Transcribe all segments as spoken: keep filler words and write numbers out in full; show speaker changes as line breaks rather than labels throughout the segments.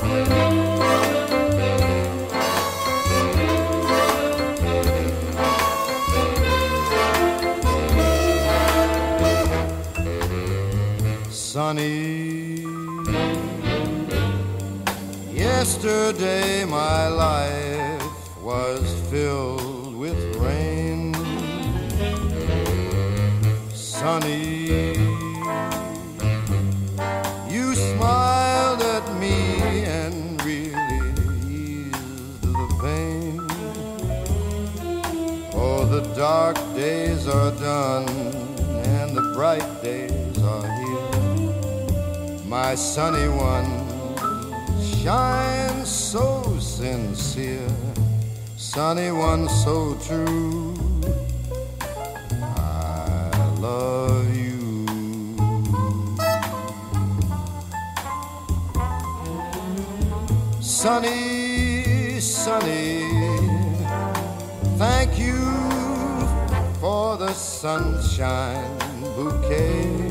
Sunny, yesterday my life was filled with rain. Sunny, you smiled at me and really eased the pain. Oh, the dark days are done and the bright days are here. My sunny one shines so sincere, sunny one so true. I love you. Sunny, sunny, thank you for the sunshine bouquet.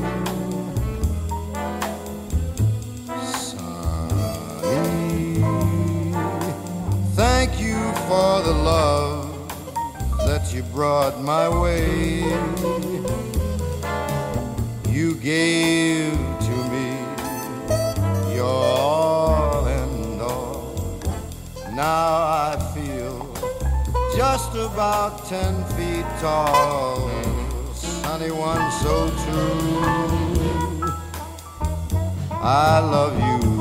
Thank you for the love that you brought my way. You gave to me your all and all. Now I feel just about ten feet tall. Sunny one so true. I love you.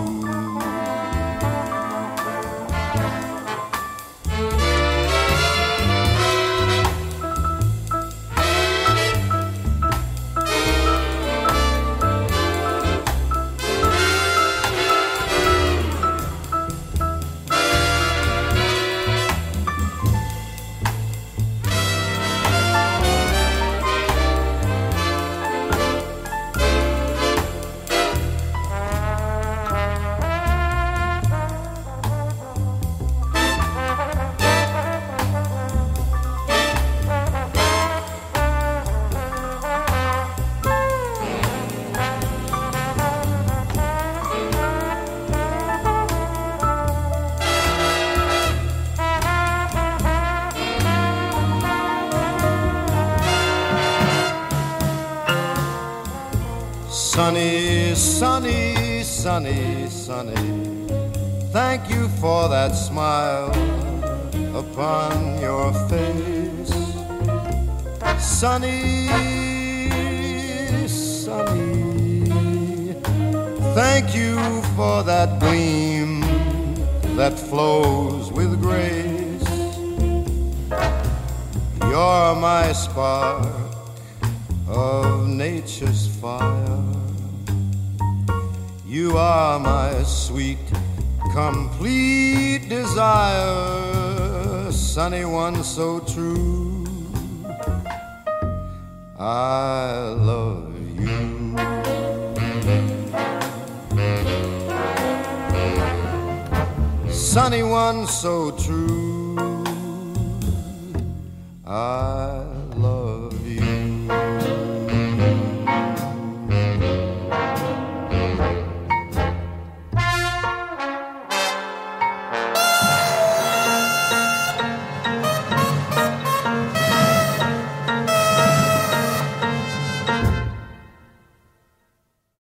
Sunny, sunny, sunny, sunny, thank you for that smile upon your face. Sunny, sunny, thank you for that gleam that flows with grace. You're my spark of nature's fire. You are my sweet, complete desire, sunny one so true. I love you. Sunny one so true. I